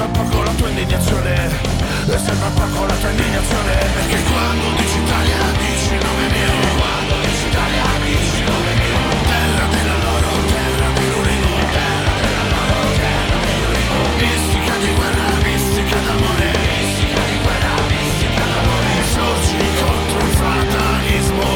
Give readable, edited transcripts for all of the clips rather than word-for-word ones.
serve a poco la tua indignazione, e serve a poco la tua indignazione, perché quando dici Italia dici il nome mio, quando dici Italia dici il nome mio, terra della loro, terra dell'Ulivo, terra della loro, terra dell'Ulivo, mistica di guerra, mistica d'amore, mistica di guerra, mistica d'amore, sorgi contro il fatalismo.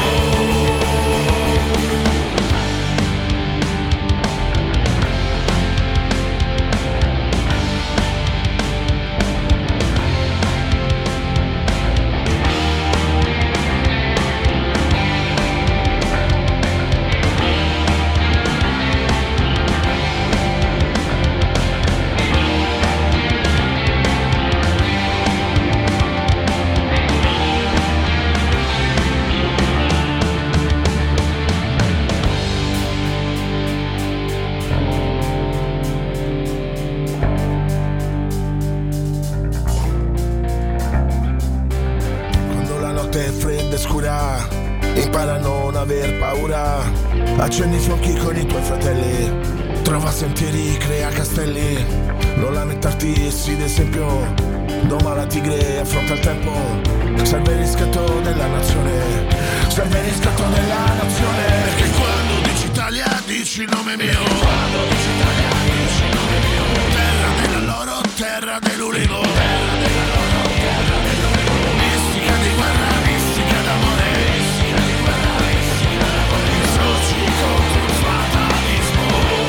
Impara a non aver paura, accendi i fuochi con i tuoi fratelli, trova sentieri, crea castelli, non lamentarti, sii d'esempio, doma la tigre, affronta il tempo, serve il riscatto della nazione, serve il riscatto della nazione, perché quando dici Italia dici il nome mio, quando dici Italia dici il nome mio, terra della loro, terra dell'Ulivo, terra della loro, terra dell'Ulivo, mistica di guerra, mistica d'amore, contro il fatalismo.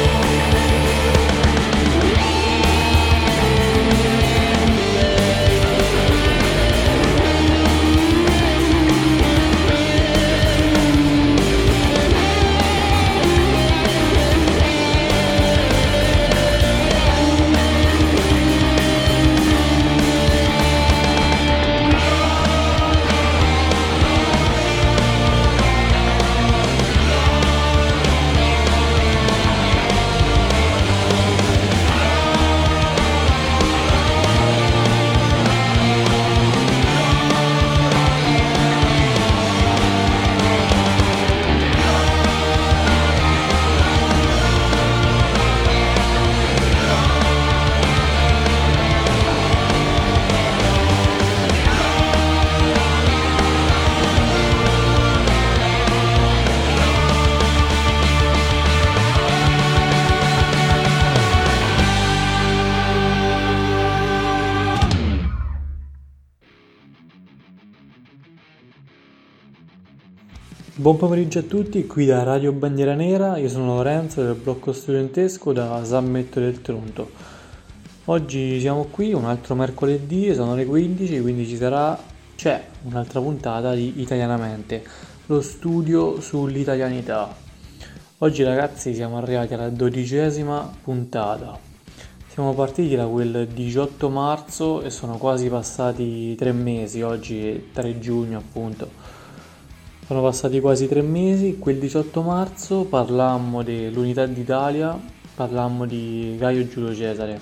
Buon pomeriggio a tutti, qui da Radio Bandiera Nera, io sono Lorenzo del blocco studentesco da Sammetto del Tronto. Oggi siamo qui, un altro mercoledì, sono le 15, quindi c'è un'altra puntata di Italianamente, lo studio sull'italianità. Oggi ragazzi siamo arrivati alla 12ª puntata. Siamo partiti da quel 18 marzo e sono quasi passati 3 mesi, oggi è 3 giugno appunto. Sono passati quasi 3 mesi, quel 18 marzo parlammo dell'unità d'Italia, parlammo di Gaio Giulio Cesare.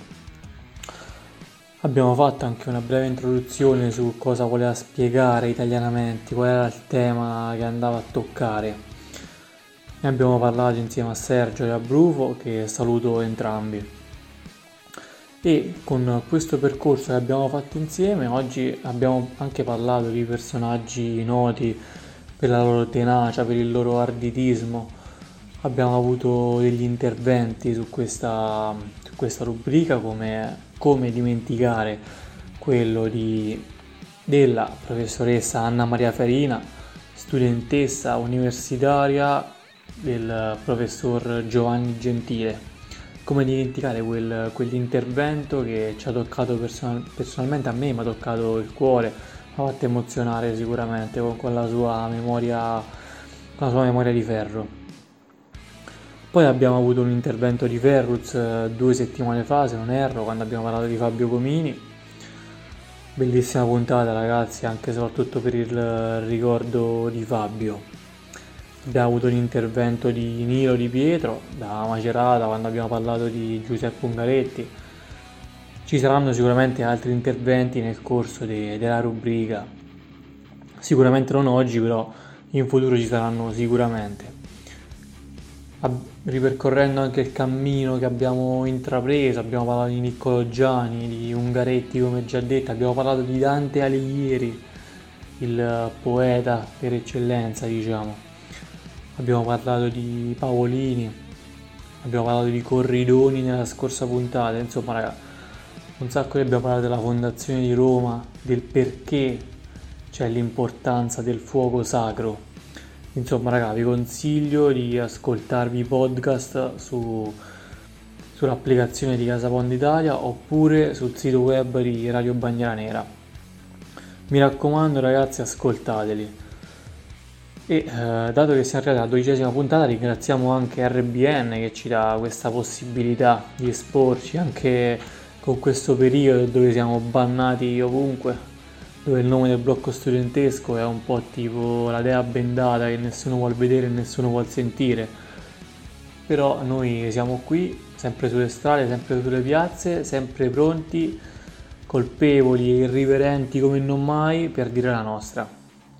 Abbiamo fatto anche una breve introduzione su cosa voleva spiegare italianamente, qual era il tema che andava a toccare. Ne abbiamo parlato insieme a Sergio e a Brufo, che saluto entrambi. E con questo percorso che abbiamo fatto insieme, oggi abbiamo anche parlato di personaggi noti per la loro tenacia, per il loro arditismo. Abbiamo avuto degli interventi su questa rubrica, come dimenticare quello della professoressa Anna Maria Farina, studentessa universitaria del professor Giovanni Gentile. Come dimenticare quell'intervento che ci ha toccato personalmente, a me mi ha toccato il cuore, mi ha fatto emozionare sicuramente con la sua memoria di ferro. Poi abbiamo avuto un intervento di Ferruz 2 settimane fa, se non erro, quando abbiamo parlato di Fabio Comini. Bellissima puntata ragazzi, anche e soprattutto per il ricordo di Fabio. Abbiamo avuto un intervento di Nilo Di Pietro da Macerata quando abbiamo parlato di Giuseppe Ungaretti. Ci saranno sicuramente altri interventi nel corso della rubrica, sicuramente non oggi, però in futuro ci saranno sicuramente. ripercorrendo anche il cammino che abbiamo intrapreso. Abbiamo parlato di Niccolò Giani, di Ungaretti, come già detto, abbiamo parlato di Dante Alighieri, il poeta per eccellenza, diciamo. Abbiamo parlato di Paolini, abbiamo parlato di Corridoni nella scorsa puntata, insomma raga, un sacco che abbiamo parlato della fondazione di Roma, del perché c'è l'importanza del fuoco sacro. Insomma raga, vi consiglio di ascoltarvi i podcast sull'applicazione di Casa Pound Italia oppure sul sito web di Radio Bandiera Nera. Mi raccomando ragazzi, ascoltateli. E dato che siamo arrivati alla 12ª puntata, ringraziamo anche RBN che ci dà questa possibilità di esporci anche con questo periodo dove siamo bannati ovunque, dove il nome del blocco studentesco è un po' tipo la dea bendata che nessuno vuol vedere e nessuno vuol sentire. Però noi siamo qui, sempre sulle strade, sempre sulle piazze, sempre pronti, colpevoli e irriverenti come non mai per dire la nostra.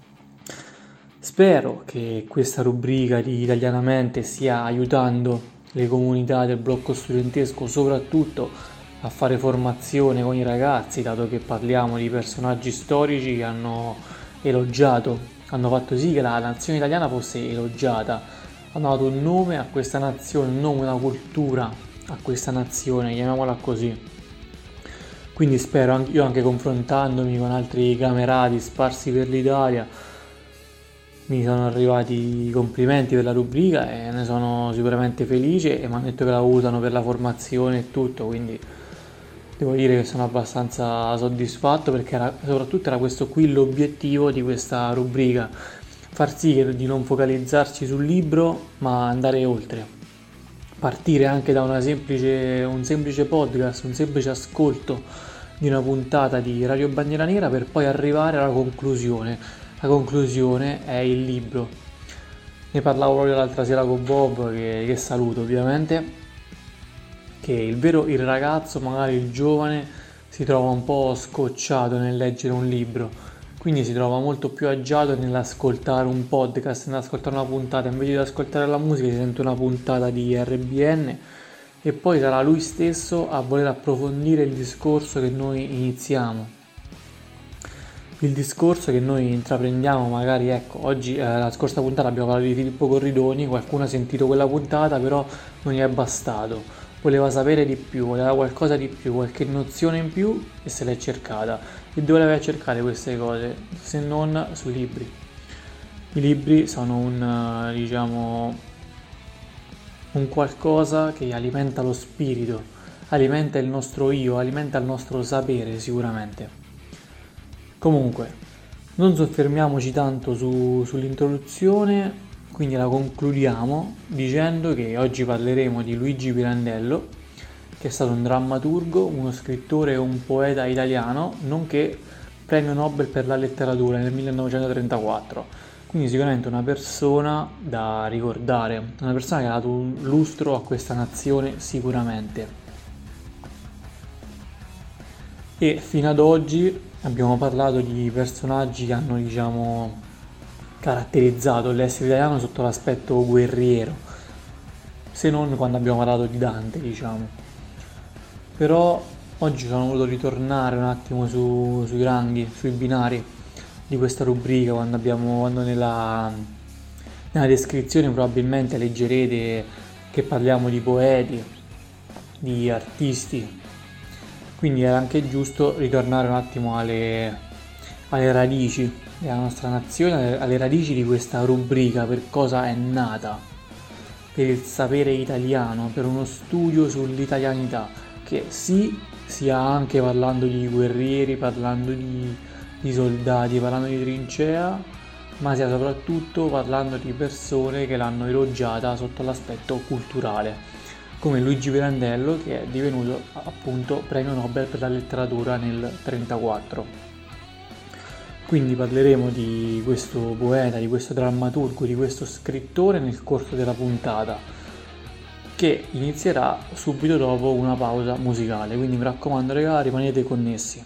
Spero che questa rubrica di Italianamente stia aiutando le comunità del blocco studentesco soprattutto a fare formazione con i ragazzi, dato che parliamo di personaggi storici che hanno fatto sì che la nazione italiana fosse elogiata, hanno dato un nome a questa nazione, un nome, una cultura a questa nazione, chiamiamola così. Quindi spero, io anche confrontandomi con altri camerati sparsi per l'Italia, mi sono arrivati i complimenti per la rubrica e ne sono sicuramente felice e mi hanno detto che la usano per la formazione e tutto, quindi devo dire che sono abbastanza soddisfatto perché soprattutto era questo qui l'obiettivo di questa rubrica, far sì di non focalizzarsi sul libro ma andare oltre, partire anche da un semplice podcast, un semplice ascolto di una puntata di Radio Bandiera Nera per poi arrivare alla conclusione. La conclusione è il libro. Ne parlavo proprio l'altra sera con Bob, che saluto ovviamente, che il ragazzo, magari il giovane, si trova un po' scocciato nel leggere un libro, quindi si trova molto più agiato nell'ascoltare un podcast, nell'ascoltare una puntata, invece di ascoltare la musica si sente una puntata di RBN e poi sarà lui stesso a voler approfondire il discorso che noi iniziamo. Il discorso che noi intraprendiamo, magari ecco, oggi la scorsa puntata abbiamo parlato di Filippo Corridoni, qualcuno ha sentito quella puntata però non gli è bastato, voleva sapere di più, voleva qualcosa di più, qualche nozione in più e se l'è cercata. E dove le vai a cercare queste cose? Se non sui libri. I libri sono un qualcosa che alimenta lo spirito, alimenta il nostro io, alimenta il nostro sapere sicuramente. Comunque, non soffermiamoci tanto sull'introduzione, quindi la concludiamo dicendo che oggi parleremo di Luigi Pirandello, che è stato un drammaturgo, uno scrittore e un poeta italiano, nonché premio Nobel per la letteratura nel 1934. Quindi sicuramente una persona da ricordare, una persona che ha dato un lustro a questa nazione sicuramente. E fino ad oggi abbiamo parlato di personaggi che hanno, caratterizzato l'essere italiano sotto l'aspetto guerriero, se non quando abbiamo parlato di Dante, Però oggi sono voluto ritornare un attimo sui ranghi, sui binari di questa rubrica, quando nella descrizione probabilmente leggerete che parliamo di poeti, di artisti. Quindi era anche giusto ritornare un attimo alle radici della nostra nazione, alle radici di questa rubrica, per cosa è nata, per il sapere italiano, per uno studio sull'italianità, che sì, sia anche parlando di guerrieri, parlando di soldati, parlando di trincea, ma sia soprattutto parlando di persone che l'hanno elogiata sotto l'aspetto culturale, come Luigi Pirandello, che è divenuto appunto premio Nobel per la letteratura nel 1934. Quindi parleremo di questo poeta, di questo drammaturgo, di questo scrittore nel corso della puntata, che inizierà subito dopo una pausa musicale. Quindi mi raccomando ragazzi, rimanete connessi.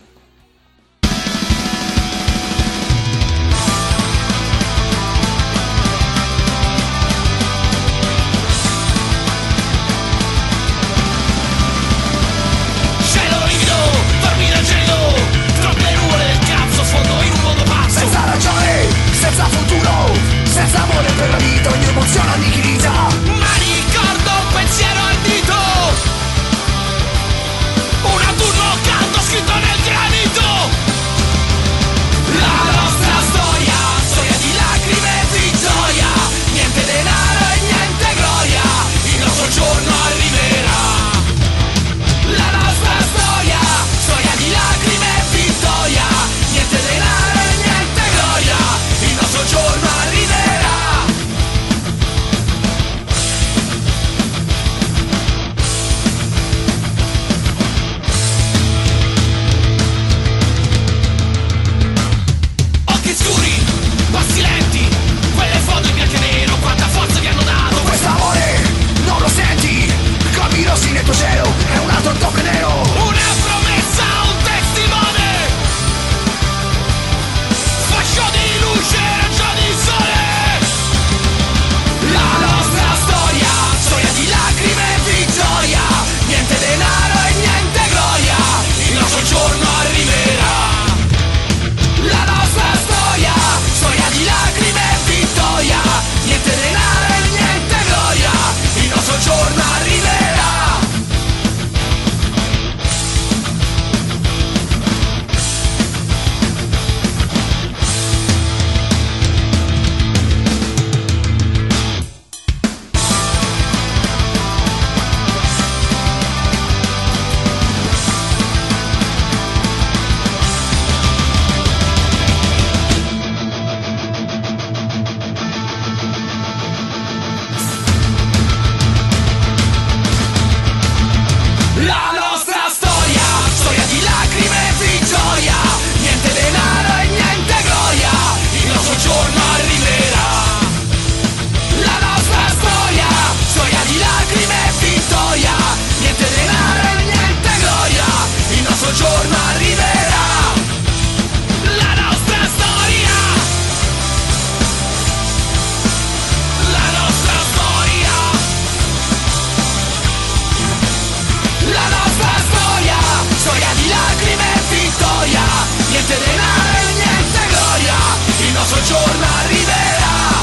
niente denaro e niente gloria, il nostro giorno arriverà.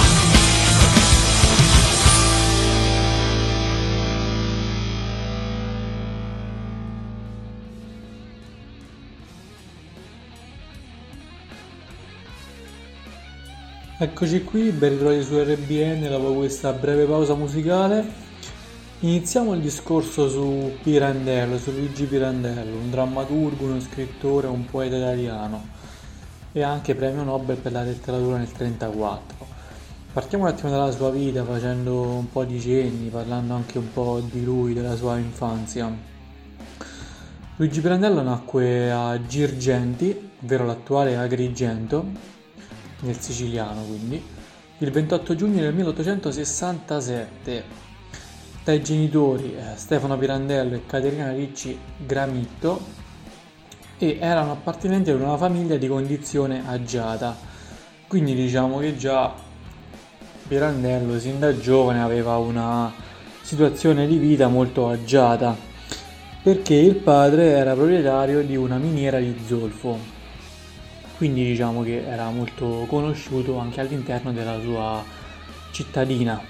Eccoci qui, ben ritrovati su RBN dopo questa breve pausa musicale. Iniziamo il discorso su Pirandello, su Luigi Pirandello, un drammaturgo, uno scrittore, un poeta italiano e anche premio Nobel per la letteratura nel 1934. Partiamo un attimo dalla sua vita facendo un po' di cenni, parlando anche un po' di lui, della sua infanzia. Luigi Pirandello nacque a Girgenti, ovvero l'attuale Agrigento, nel siciliano quindi, il 28 giugno del 1867, dai genitori Stefano Pirandello e Caterina Ricci Gramitto, e erano appartenenti ad una famiglia di condizione agiata, quindi diciamo che già Pirandello sin da giovane aveva una situazione di vita molto agiata, perché il padre era proprietario di una miniera di zolfo. Quindi diciamo che era molto conosciuto anche all'interno della sua cittadina.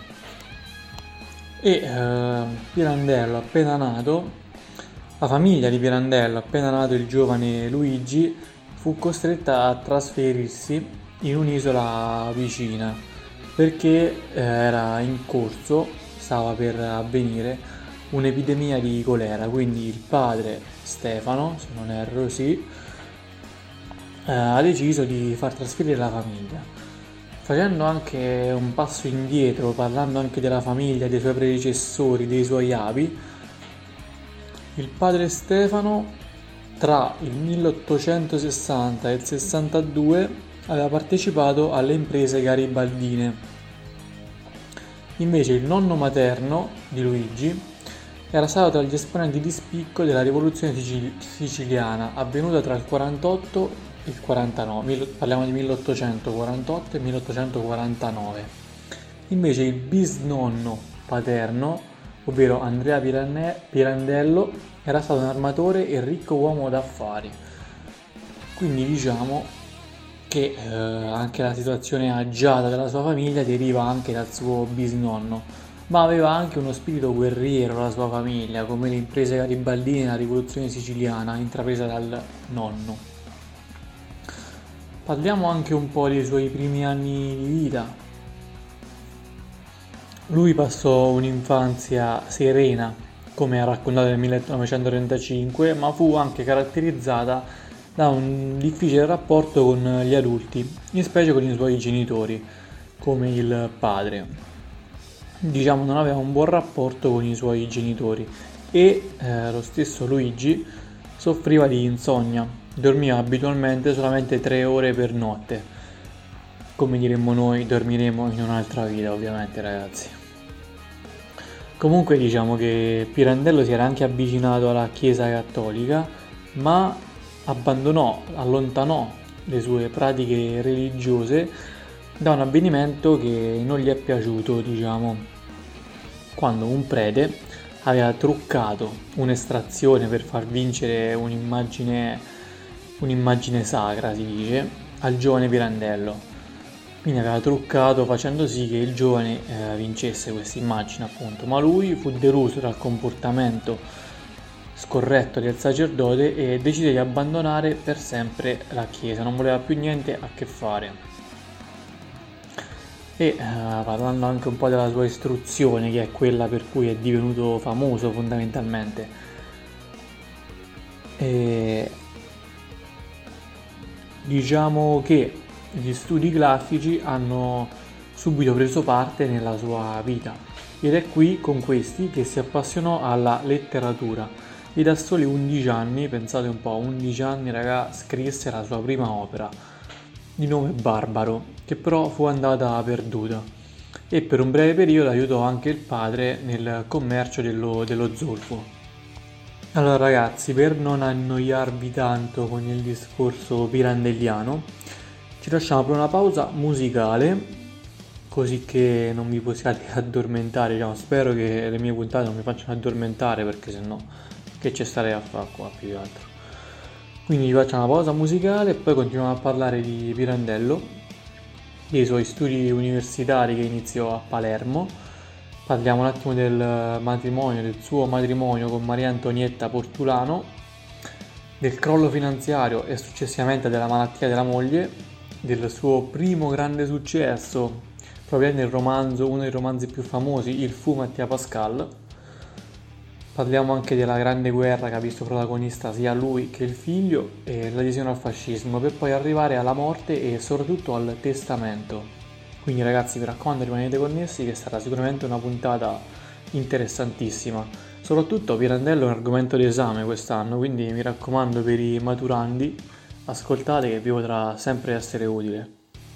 E Pirandello appena nato, la famiglia di Pirandello appena nato il giovane Luigi fu costretta a trasferirsi in un'isola vicina perché era in corso, stava per avvenire un'epidemia di colera, quindi il padre Stefano, se non erro sì, ha deciso di far trasferire la famiglia, facendo anche un passo indietro, parlando anche della famiglia, dei suoi predecessori, dei suoi avi. Il padre Stefano tra il 1860 e il 62 aveva partecipato alle imprese garibaldine. Invece il nonno materno di Luigi era stato tra gli esponenti di spicco della rivoluzione siciliana avvenuta tra il 48 e il 49, parliamo di 1848 e 1849. Invece il bisnonno paterno, ovvero Andrea Pirandello, era stato un armatore e ricco uomo d'affari. Quindi diciamo che anche la situazione agiata della sua famiglia deriva anche dal suo bisnonno, ma aveva anche uno spirito guerriero la sua famiglia, come le imprese garibaldine e la rivoluzione siciliana intrapresa dal nonno. Parliamo anche un po' dei suoi primi anni di vita. Lui passò un'infanzia serena, come ha raccontato nel 1935, ma fu anche caratterizzata da un difficile rapporto con gli adulti, in specie con i suoi genitori, come il padre. Diciamo non aveva un buon rapporto con i suoi genitori e lo stesso Luigi soffriva di insonnia. Dormiva abitualmente solamente 3 ore per notte. Come diremmo noi, dormiremo in un'altra vita, ovviamente, ragazzi. Comunque diciamo che Pirandello si era anche avvicinato alla Chiesa cattolica, ma allontanò le sue pratiche religiose da un avvenimento che non gli è piaciuto, diciamo, quando un prete aveva truccato un'estrazione per far vincere un'immagine sacra, si dice, al giovane Pirandello. Quindi aveva truccato facendo sì che il giovane vincesse questa immagine, appunto, ma lui fu deluso dal comportamento scorretto del sacerdote e decise di abbandonare per sempre la chiesa, non voleva più niente a che fare. E parlando anche un po' della sua istruzione, che è quella per cui è divenuto famoso fondamentalmente, diciamo che gli studi classici hanno subito preso parte nella sua vita ed è qui con questi che si appassionò alla letteratura e da soli 11 anni, pensate un po', 11 anni raga, scrisse la sua prima opera di nome Barbaro, che però fu andata perduta, e per un breve periodo aiutò anche il padre nel commercio dello zolfo. Allora ragazzi, per non annoiarvi tanto con il discorso pirandelliano, ci lasciamo per una pausa musicale, così che non vi possiate addormentare. Diciamo, spero che le mie puntate non mi facciano addormentare, perché sennò che ci starei a fare qua più che altro. Quindi vi faccio una pausa musicale e poi continuiamo a parlare di Pirandello, dei suoi studi universitari che iniziò a Palermo. Parliamo un attimo del suo matrimonio con Maria Antonietta Portulano, del crollo finanziario e successivamente della malattia della moglie, del suo primo grande successo, proprio nel romanzo, uno dei romanzi più famosi, Il fu Mattia Pascal. Parliamo anche della grande guerra che ha visto protagonista sia lui che il figlio e l'adesione al fascismo, per poi arrivare alla morte e soprattutto al testamento. Quindi ragazzi, mi raccomando, rimanete connessi che sarà sicuramente una puntata interessantissima. Soprattutto Pirandello è un argomento d'esame quest'anno, quindi mi raccomando, per i maturandi, ascoltate che vi potrà sempre essere utile.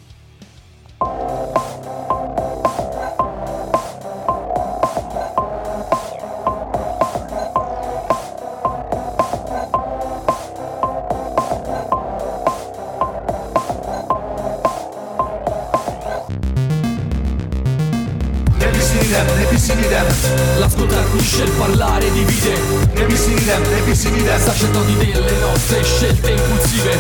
L'ascoltare unisce, il parlare divide. Sacerdoti delle nostre scelte impulsive.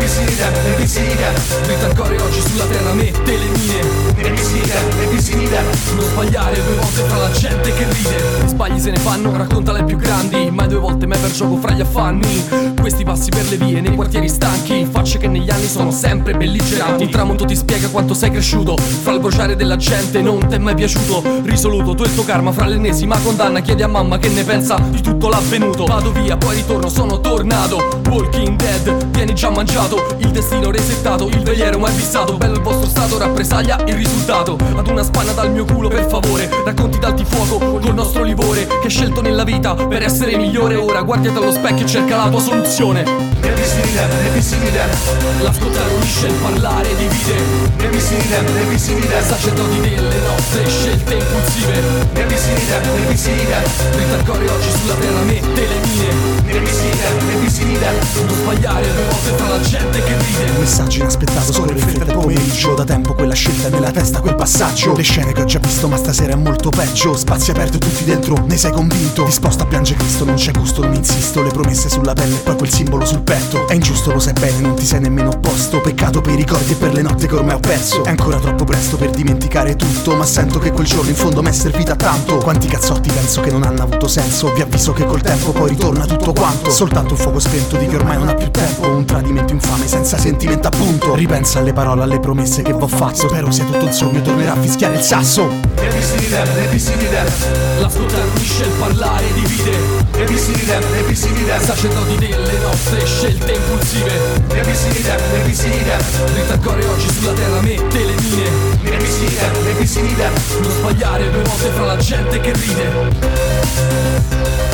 Dritta al cuore oggi sulla terra mette le mine. Non sbagliare due volte fra la gente che ride. Sbagli se ne fanno, raccontale ai più grandi. Mai due volte mai per gioco fra gli affanni. Questi passi per le vie nei quartieri stanchi. Facce che negli anni sono sempre belligeranti. Il tramonto ti spiega quanto sei cresciuto. Fra il bruciare della gente non t'è mai piaciuto. Risoluto tu e il tuo karma fra l'ennesima condanna. Chiedi a mamma che ne pensa di tutto l'avvenuto. Vado via, poi ritorno, sono tornato. Walking Dead, vieni già mangiato. Il destino resettato, il veliero mai fissato. Bello il vostro stato, rappresaglia il risultato. Ad una spanna dal mio culo per favore. Racconti d'altifuoco col nostro livore che hai scelto nella vita per essere migliore. Ora guardati allo specchio e cerca la tua soluzione. L'ascoltare unisce, il parlare divide. Sacerdoti delle nostre scelte impulsive. Dritta al cuore oggi sulla terra mette le mine. Non sbagliare due volte fra la gente che ride. Un messaggio inaspettato scorre in fretta il pomeriggio. Da tempo quella scelta nella testa, quel passaggio. Le scene che ho già visto ma stasera è molto peggio. Spazi aperti tutti dentro, ne sei convinto? Disposto a piangere Cristo, non c'è gusto, non insisto. Le promesse sulla pelle e poi quel simbolo sul petto. È ingiusto, lo sai bene, non ti sei nemmeno opposto. Peccato per i ricordi e per le notti che ormai ho perso. È ancora troppo presto per dimenticare tutto, ma sento che quel giorno in fondo mi è servita tanto. Quanti cazzotti penso che non hanno avuto senso. Vi avviso che col tempo poi ritorna tutto quanto. Soltanto un fuoco spento di chi ormai non ha più tempo. Un tradimento infame senza sentimento appunto. Ripensa alle parole, alle promesse che v'ho fatto. Spero sia tutto un sogno, tornerà a fischiare il sasso. L'ascoltare unisce, il parlare divide. Sacerdoti delle nostre scelte impulsive. Dritta al cuore oggi sulla terra mette le mine. Non sbagliare due volte fra la gente che ride.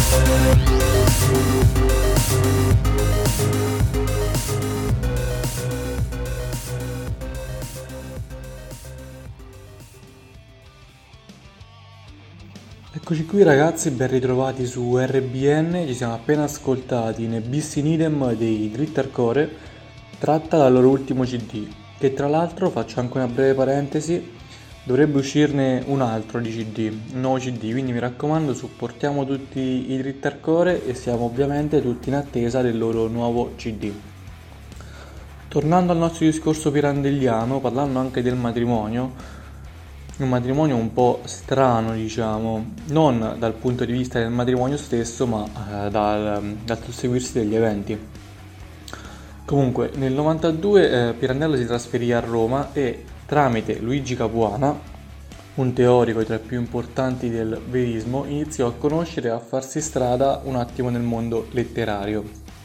Eccoci qui ragazzi, ben ritrovati su RBN, ci siamo appena ascoltati Ne bis in idem dei Dritta al cuore, tratta dal loro ultimo CD, che tra l'altro, faccio anche una breve parentesi, dovrebbe uscirne un altro di CD, un nuovo CD, quindi mi raccomando supportiamo tutti i Dritta al cuore e siamo ovviamente tutti in attesa del loro nuovo CD. Tornando al nostro discorso pirandelliano, parlando anche del matrimonio, un matrimonio un po' strano, diciamo, non dal punto di vista del matrimonio stesso, ma dal susseguirsi degli eventi. Comunque, nel 92 Pirandello si trasferì a Roma e tramite Luigi Capuana, un teorico tra i più importanti del verismo, iniziò a conoscere e a farsi strada un attimo nel mondo letterario.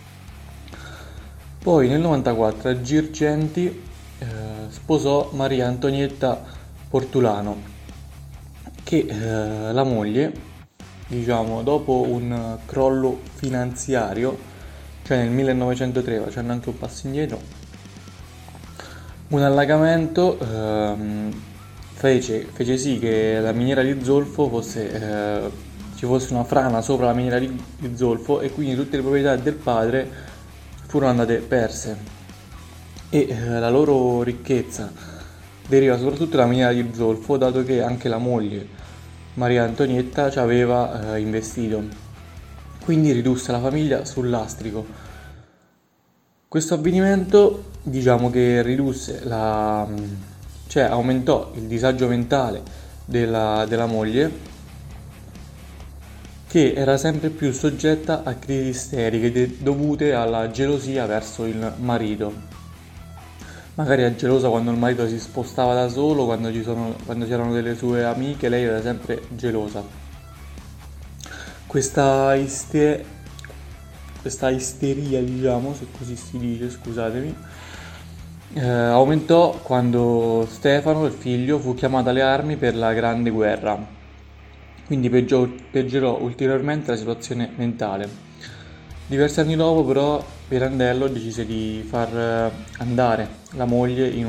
Poi nel 94 a Girgenti sposò Maria Antonietta Portulano, che la moglie, diciamo, dopo un crollo finanziario, cioè nel 1903, facendo anche un passo indietro, un allagamento fece sì che la miniera di zolfo ci fosse una frana sopra la miniera di zolfo e quindi tutte le proprietà del padre furono andate perse e la loro ricchezza deriva soprattutto dalla miniera di zolfo, dato che anche la moglie Maria Antonietta ci aveva investito, quindi ridusse la famiglia sul lastrico. Questo avvenimento diciamo che aumentò il disagio mentale della moglie, che era sempre più soggetta a crisi isteriche dovute alla gelosia verso il marito. Magari è gelosa quando il marito si spostava da solo, quando c'erano delle sue amiche, lei era sempre gelosa. Questa isteria, diciamo, se così si dice, scusatemi, aumentò quando Stefano, il figlio, fu chiamato alle armi per la Grande Guerra. Quindi peggiorò ulteriormente la situazione mentale. Diversi anni dopo, però, Pirandello decise di far andare la moglie in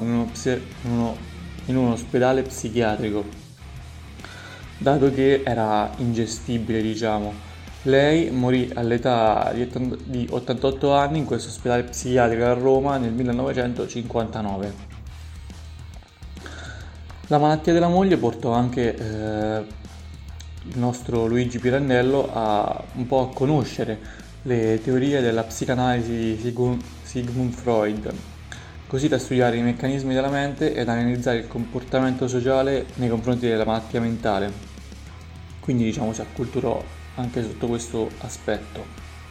un ospedale psichiatrico, dato che era ingestibile, diciamo. Lei morì all'età di 88 anni in questo ospedale psichiatrico a Roma nel 1959. La malattia della moglie portò anche il nostro Luigi Pirandello un po' a conoscere le teorie della psicanalisi di Sigmund Freud, così da studiare i meccanismi della mente ed analizzare il comportamento sociale nei confronti della malattia mentale. Quindi diciamo si acculturò anche sotto questo aspetto.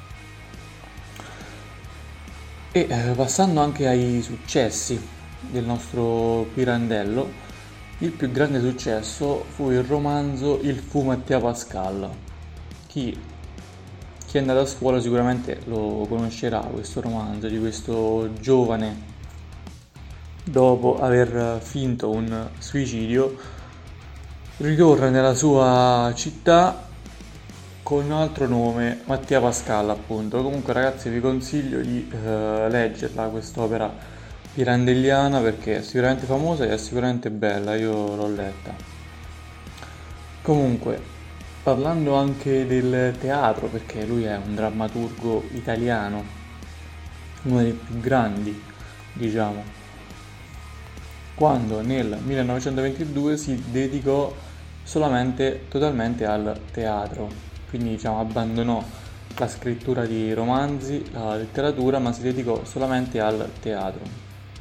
E passando anche ai successi del nostro Pirandello, il più grande successo fu il romanzo Il fu Mattia Pascal. Chi è andato a scuola sicuramente lo conoscerà, questo romanzo di questo giovane, dopo aver finto un suicidio, ritorna nella sua città con un altro nome, Mattia Pascal appunto. Comunque ragazzi, vi consiglio di leggerla quest'opera pirandelliana, perché è sicuramente famosa e è sicuramente bella, io l'ho letta. Comunque, parlando anche del teatro, perché lui è un drammaturgo italiano, uno dei più grandi, diciamo, quando nel 1922 si dedicò totalmente al teatro, quindi diciamo abbandonò la scrittura di romanzi, la letteratura, ma si dedicò solamente al teatro.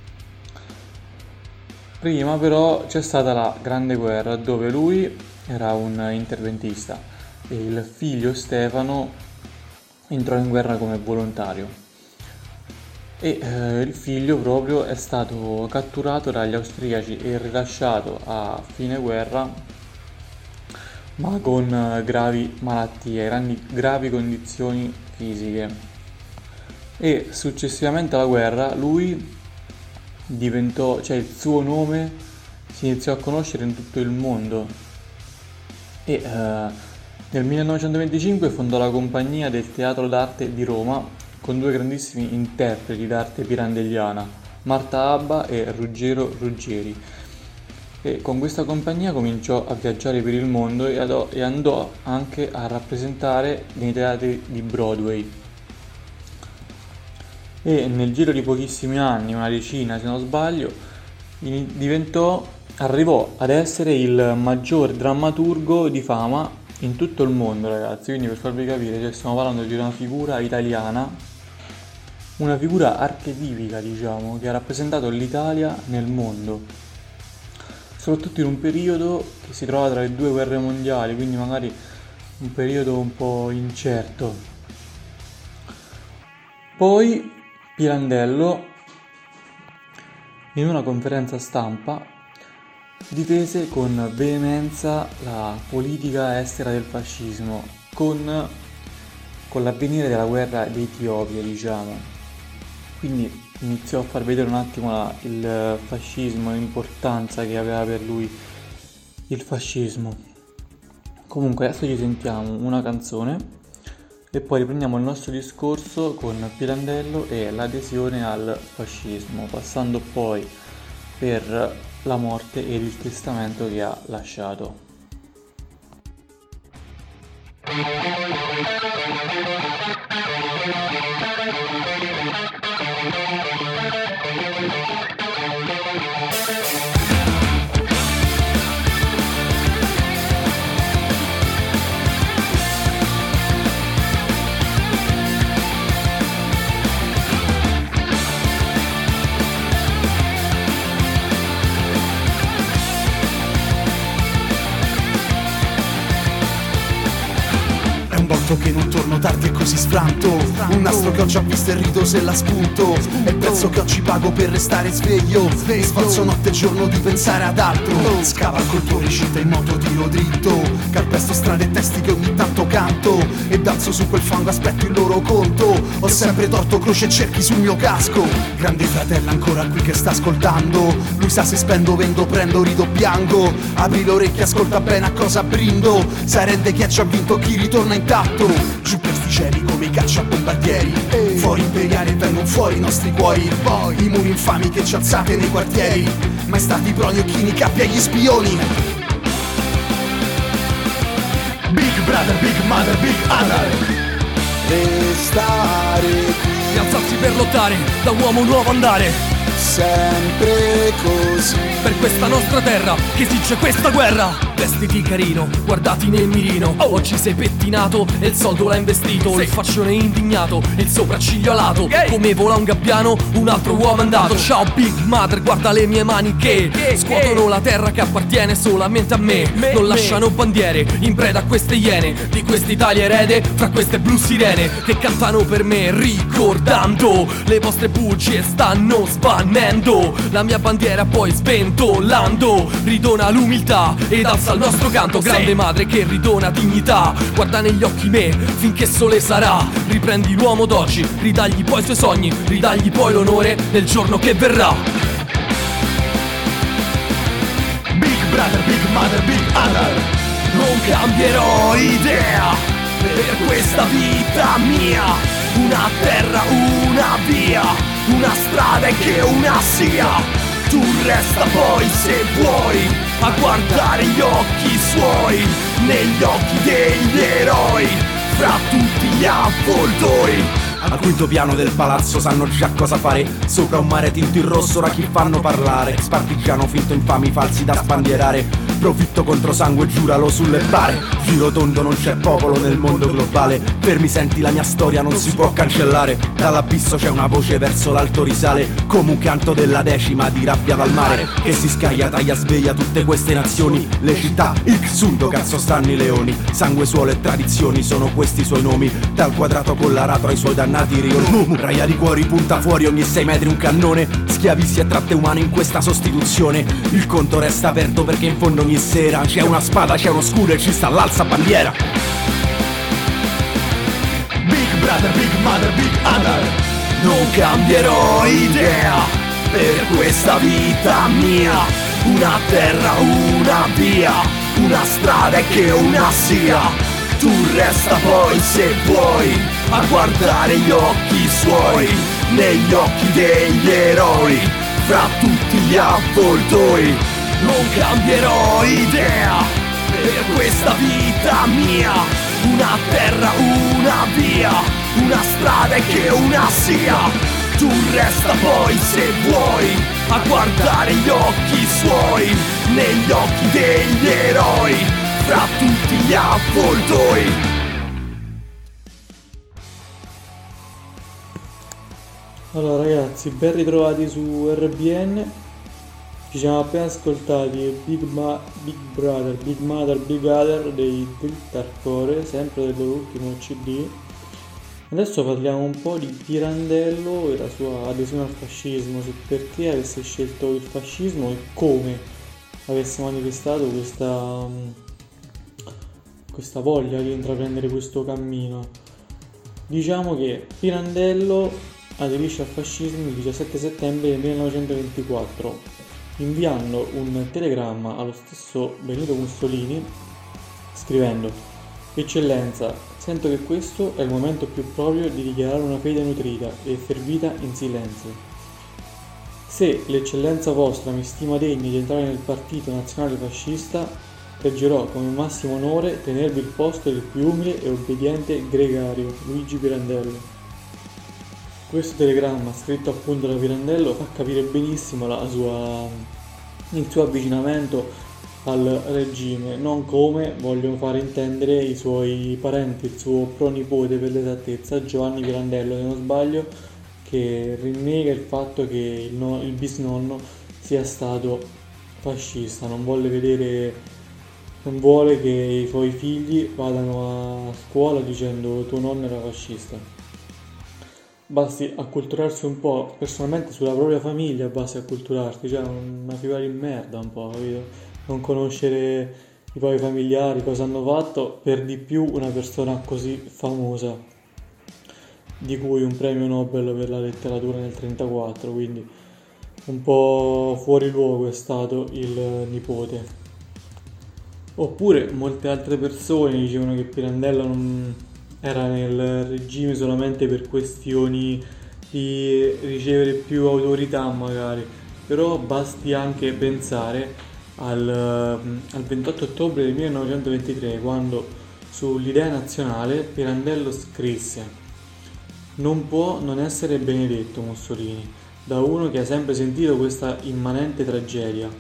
Prima però c'è stata la Grande Guerra, dove lui era un interventista e il figlio Stefano entrò in guerra come volontario e il figlio proprio è stato catturato dagli austriaci e rilasciato a fine guerra, ma con gravi malattie, gravi condizioni fisiche. E successivamente alla guerra lui il suo nome si iniziò a conoscere in tutto il mondo e nel 1925 fondò la compagnia del Teatro d'Arte di Roma con due grandissimi interpreti d'arte pirandelliana, Marta Abba e Ruggero Ruggeri, e con questa compagnia cominciò a viaggiare per il mondo e andò anche a rappresentare nei teatri di Broadway. E nel giro di pochissimi anni, una decina se non sbaglio, arrivò ad essere il maggior drammaturgo di fama in tutto il mondo, ragazzi. Quindi per farvi capire, stiamo parlando di una figura italiana, una figura archetipica, diciamo, che ha rappresentato l'Italia nel mondo, soprattutto in un periodo che si trova tra le due guerre mondiali, quindi magari un periodo un po' incerto. Poi Pirandello, in una conferenza stampa, difese con veemenza la politica estera del fascismo con l'avvenire della guerra d'Etiopia, diciamo. Quindi iniziò a far vedere un attimo il fascismo, l'importanza che aveva per lui il fascismo. Comunque adesso ci sentiamo una canzone e poi riprendiamo il nostro discorso con Pirandello e l'adesione al fascismo, passando poi per la morte ed il testamento che ha lasciato. un botto che non torno tardi e così sfranto. Un nastro che ho già visto e rido se l'ha spunto. È il prezzo che oggi pago per restare sveglio. Sforzo notte e giorno di pensare ad altro. Scava col tuo recita in moto tiro dritto. Calpesto strade e testi che ogni tanto canto. E danzo su quel fango, aspetto il loro conto. Ho sempre torto croce e cerchi sul mio casco. Grande fratello ancora qui che sta ascoltando. Lui sa se spendo, vendo, prendo, rido, piango. Apri le orecchie, ascolta bene a cosa brindo. Sai rende chi ha già vinto, chi ritorna intatto. Giù per sti cieli come i cacciabombardieri. Fuori imperiali e vengono fuori i nostri cuori. Poi i muri infami che ci alzate nei quartieri. Mai stati proni occhini, capi agli spioni. Big brother, big mother, big other. Restare qui, Rialzarsi per lottare, da uomo nuovo andare. sempre così. Per questa nostra terra che esige questa guerra. Vestiti carino, guardati nel mirino. Oggi sei pettinato e il soldo l'ha investito. Il faccione indignato e il sopracciglio alato. Come vola un gabbiano, un altro uomo è andato. Ciao Big Mother, guarda le mie mani che scuotono la terra che appartiene solamente a me. Non lasciano bandiere in preda a queste iene. Di quest'Italia erede, fra queste blu sirene che cantano per me ricordando le vostre bugie stanno svanendo. La mia bandiera poi sventolando ridona l'umiltà ed alza il nostro canto. Grande madre che ridona dignità, guarda negli occhi me finché sole sarà. Riprendi l'uomo d'oggi, ridagli poi i suoi sogni, ridagli poi l'onore nel giorno che verrà. Big brother, big mother, big other. Non cambierò idea per questa vita mia. Una terra, una via, una strada e che una sia. Tu resta poi se vuoi a guardare gli occhi suoi, negli occhi degli eroi, fra tutti gli avvoltoi. Al quinto piano del palazzo sanno già cosa fare. Sopra un mare tinto in rosso ora chi fanno parlare. Spartigiano finto infami falsi da sbandierare. Profitto contro sangue giuralo sulle bare. Giro tondo non c'è popolo nel mondo globale. Fermi senti la mia storia non si può cancellare. Dall'abisso c'è una voce verso l'alto risale. Come un canto della decima di rabbia dal mare che si scaglia, taglia, sveglia tutte queste nazioni. Le città, il Xunto, cazzo stanno i leoni. Sangue, suolo e tradizioni sono questi i suoi nomi. Dal quadrato collarato ai suoi dannati riol. Raia di cuori punta fuori ogni 6 metri un cannone. Schiavisti e tratte umane in questa sostituzione. Il conto resta aperto perché in fondo ogni sera c'è una spada, c'è uno scudo e ci sta l'alza bandiera. Big brother, big mother, big other. Non cambierò idea per questa vita mia. Una terra, una via, una strada e che una sia. Tu resta poi se vuoi a guardare gli occhi suoi, negli occhi degli eroi, fra tutti gli avvoltoi. Non cambierò idea per questa vita mia. Una terra, una via, una strada e che una sia. Tu resta poi se vuoi a guardare gli occhi suoi, negli occhi degli eroi, fra tutti gli avvoltoi. Allora ragazzi, ben ritrovati su RBN. Ci siamo appena ascoltati Big Brother, Big Mother, Big Other dei Dritt Hardcore, sempre del loro ultimo CD. Adesso parliamo un po' di Pirandello e la sua adesione al fascismo, su perché avesse scelto il fascismo e come avesse manifestato questa voglia di intraprendere questo cammino. Diciamo che Pirandello aderisce al fascismo il 17 settembre del 1924, inviando un telegramma allo stesso Benito Mussolini scrivendo: Eccellenza, sento che questo è il momento più proprio di dichiarare una fede nutrita e fervita in silenzio. Se l'eccellenza vostra mi stima degni di entrare nel partito nazionale fascista, reggerò come massimo onore tenervi il posto del più umile e obbediente gregario, Luigi Pirandello. Questo telegramma, scritto appunto da Pirandello, fa capire benissimo il suo avvicinamento al regime, non come vogliono fare intendere i suoi parenti, il suo pronipote per l'esattezza, Giovanni Pirandello, se non sbaglio, che rinnega il fatto che il bisnonno sia stato fascista, non volle vedere non vuole che i suoi figli vadano a scuola dicendo tuo nonno era fascista. Basti acculturarsi un po', personalmente sulla propria famiglia basti acculturarsi, cioè una figura di merda un po', capito? Non conoscere i propri familiari, cosa hanno fatto, per di più una persona così famosa, di cui un premio Nobel per la letteratura nel 1934, quindi un po' fuori luogo è stato il nipote. Oppure molte altre persone dicevano che Pirandello non era nel regime solamente per questioni di ricevere più autorità magari, però basti anche pensare al 28 ottobre del 1923, quando sull'idea nazionale Pirandello scrisse: non può non essere benedetto Mussolini, da uno che ha sempre sentito questa immanente tragedia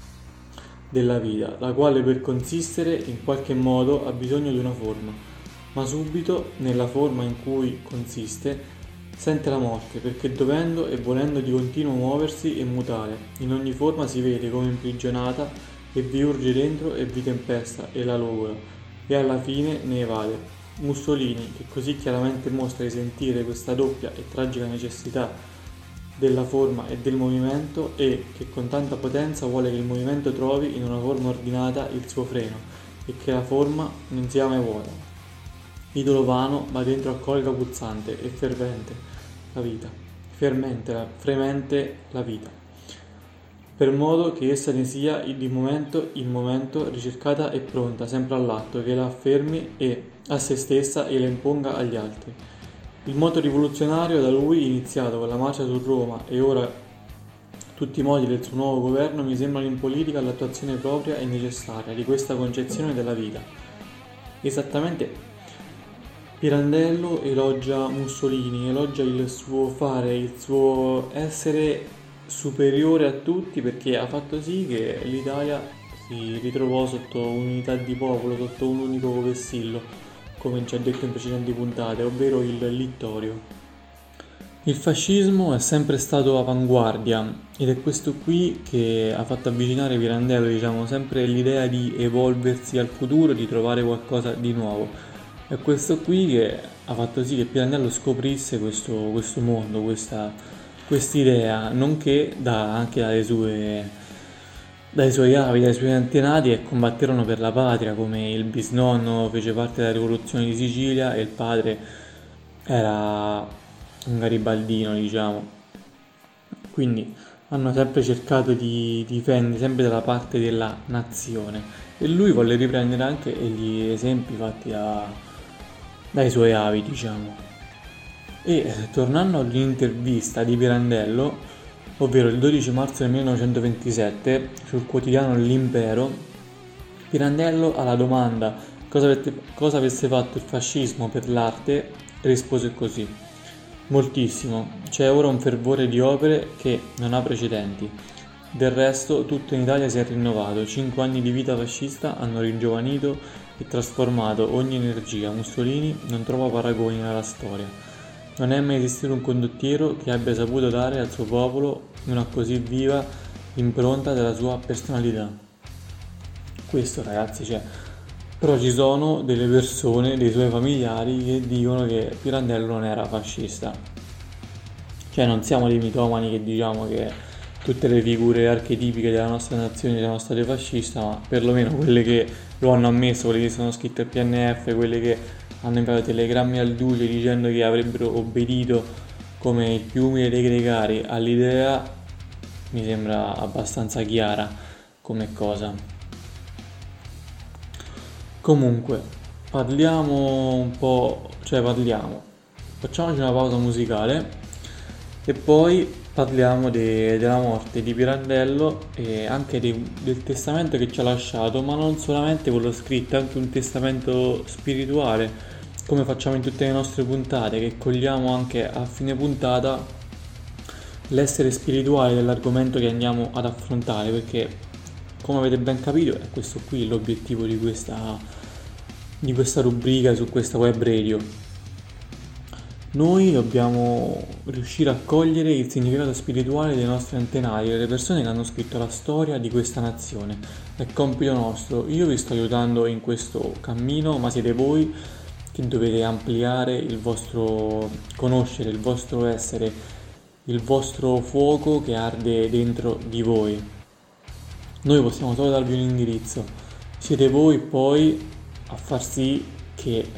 della vita, la quale per consistere in qualche modo ha bisogno di una forma, ma subito, nella forma in cui consiste, sente la morte, perché dovendo e volendo di continuo muoversi e mutare, in ogni forma si vede come imprigionata e vi urge dentro e vi tempesta e la logora, e alla fine ne evade. Mussolini, che così chiaramente mostra di sentire questa doppia e tragica necessità della forma e del movimento, e che con tanta potenza vuole che il movimento trovi in una forma ordinata il suo freno e che la forma non sia mai vuota. Idolo vano, ma dentro accoglie pulsante e fervente la vita, fremente la vita, per modo che essa ne sia di momento in momento ricercata e pronta, sempre all'atto, che la affermi e a se stessa e la imponga agli altri. Il moto rivoluzionario da lui iniziato con la marcia su Roma e ora tutti i modi del suo nuovo governo mi sembrano in politica l'attuazione propria e necessaria di questa concezione della vita. Esattamente Pirandello elogia Mussolini, elogia il suo fare, il suo essere superiore a tutti, perché ha fatto sì che l'Italia si ritrovò sotto un'unità di popolo, sotto un unico vessillo, come già detto in precedenti puntate, ovvero il littorio. Il fascismo è sempre stato avanguardia ed è questo qui che ha fatto avvicinare Pirandello, diciamo, sempre l'idea di evolversi al futuro, di trovare qualcosa di nuovo. È questo qui che ha fatto sì che Pirandello scoprisse questo mondo, quest'idea, nonché anche dai suoi avi, dai suoi antenati che combatterono per la patria, come il bisnonno fece parte della rivoluzione di Sicilia e il padre era un garibaldino, diciamo. Quindi hanno sempre cercato di difendere sempre dalla parte della nazione, e lui volle riprendere anche gli esempi fatti dai suoi avi, diciamo. E tornando all'intervista di Pirandello, ovvero il 12 marzo del 1927, sul quotidiano L'Impero, Pirandello alla domanda cosa avesse fatto il fascismo per l'arte rispose così: moltissimo, c'è ora un fervore di opere che non ha precedenti. Del resto tutto in Italia si è rinnovato, 5 anni di vita fascista hanno ringiovanito e trasformato ogni energia. Mussolini non trova paragoni nella storia. Non è mai esistito un condottiero che abbia saputo dare al suo popolo una così viva impronta della sua personalità. Questo, ragazzi, però ci sono delle persone, dei suoi familiari, che dicono che Pirandello non era fascista. Non siamo dei mitomani che diciamo che tutte le figure archetipiche della nostra nazione siano state fasciste, ma perlomeno quelle che lo hanno ammesso, quelle che sono scritte al PNF, quelle che hanno inviato telegrammi al duce dicendo che avrebbero obbedito come il più umile dei gregari all'idea, mi sembra abbastanza chiara come cosa. Comunque, facciamoci una pausa musicale e poi parliamo della morte di Pirandello e anche del testamento che ci ha lasciato, ma non solamente quello scritto, anche un testamento spirituale, come facciamo in tutte le nostre puntate, che cogliamo anche a fine puntata l'essere spirituale dell'argomento che andiamo ad affrontare, perché come avete ben capito è questo qui l'obiettivo di questa rubrica su questa web radio. Noi dobbiamo riuscire a cogliere il significato spirituale dei nostri antenati, delle persone che hanno scritto la storia di questa nazione, è compito nostro. Io vi sto aiutando in questo cammino, ma siete voi che dovete ampliare il vostro conoscere, il vostro essere, il vostro fuoco che arde dentro di voi. Noi possiamo solo darvi un indirizzo, siete voi poi a far sì che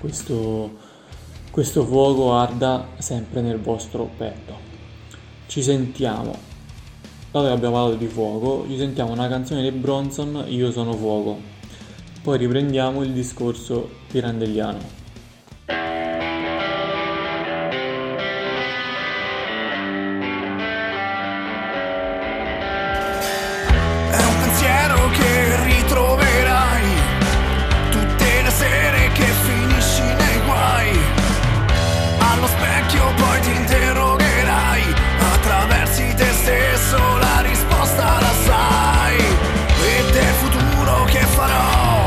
questo fuoco arda sempre nel vostro petto. Ci sentiamo, dato che abbiamo parlato di fuoco, ci sentiamo una canzone dei Bronson, Io sono fuoco, poi riprendiamo il discorso pirandelliano. È un pensiero che ritroverai tutte le sere che finisci nei guai. Allo specchio poi ti interrogherai, attraversi te stesso la risposta la sai. E del futuro che farò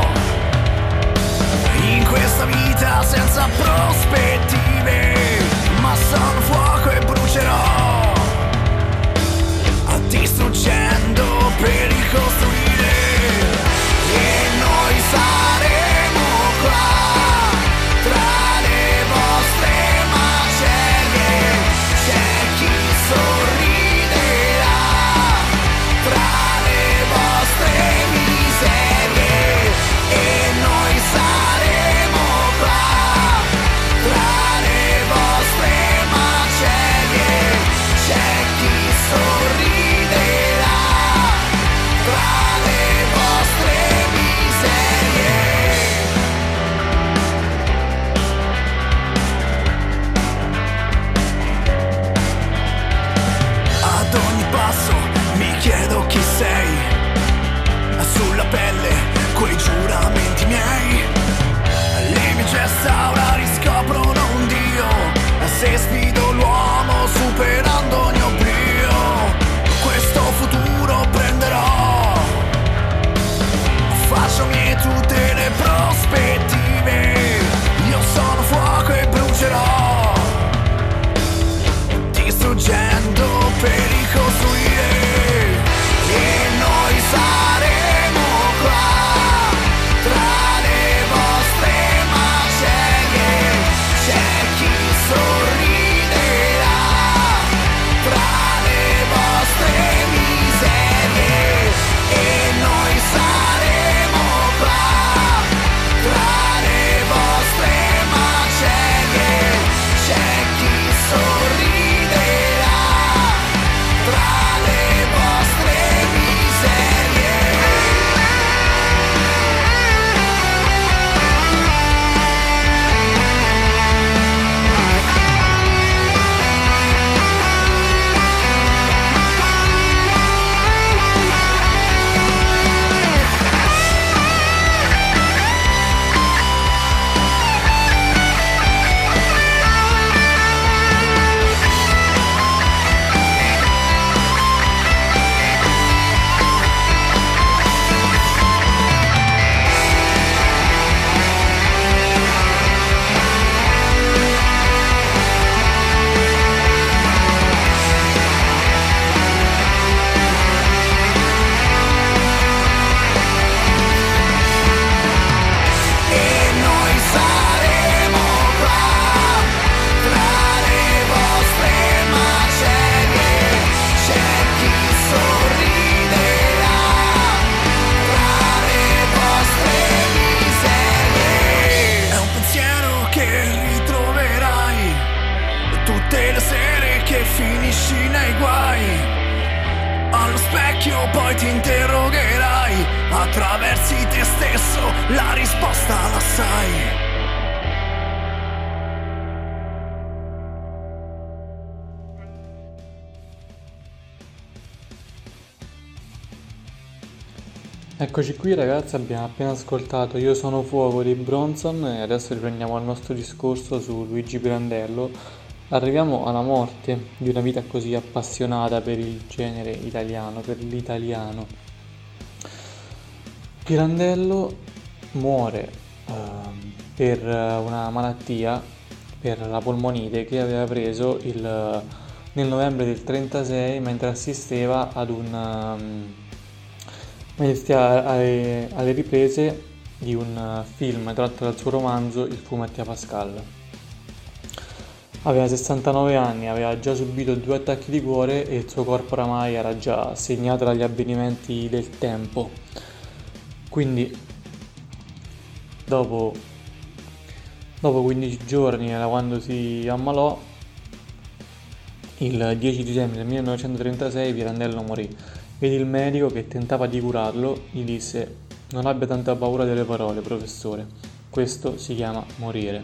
in questa vita senza prospettive, ma sono fuoco e brucerò, distruggendo per ricostruire. E noi saremo qua tra le vostre macerie, c'è chi sorriderà tra le vostre miserie. E noi saremo qua tra le vostre macerie, c'è chi sorriderà tra le vostre miserie. Ad ogni passo mi chiedo chi sei, sulla pelle quei giuramenti miei. Le mie gesta ora riscoprono un Dio, se sfido l'uomo superando ogni oblio. Questo futuro prenderò, faccio mie tutte le prospettive. Io sono fuoco e brucerò, distruggendo per ricostruire. E noi saremo qua tra le vostre macerie, c'è chi sorriderà tra le vostre miserie. E noi saremo qua tra le vostre macerie, c'è chi sorriderà tra le vostre miserie. E noi saremo qua tra le vostre macerie, c'è chi sorriderà tra le vostre miserie. È un pensiero che ritroverai tutte le sere che finisci nei guai. Allo specchio poi ti interrogherai, attraversi te stesso la risposta la sai. Eccoci qui ragazzi, abbiamo appena ascoltato Io sono fuoco dei Bronson e adesso riprendiamo il nostro discorso su Luigi Pirandello. Arriviamo alla morte di una vita così appassionata per il genere italiano, per l'italiano. Pirandello muore per una malattia, per la polmonite che aveva preso nel novembre del 1936 mentre assisteva ad alle riprese di un film tratto dal suo romanzo Il fumetti a Pascal. Aveva 69 anni, aveva già subito 2 attacchi di cuore e il suo corpo oramai era già segnato dagli avvenimenti del tempo. Quindi dopo 15 giorni, da quando si ammalò, il 10 dicembre del 1936 Pirandello morì ed il medico che tentava di curarlo gli disse: "Non abbia tanta paura delle parole, professore, questo si chiama morire",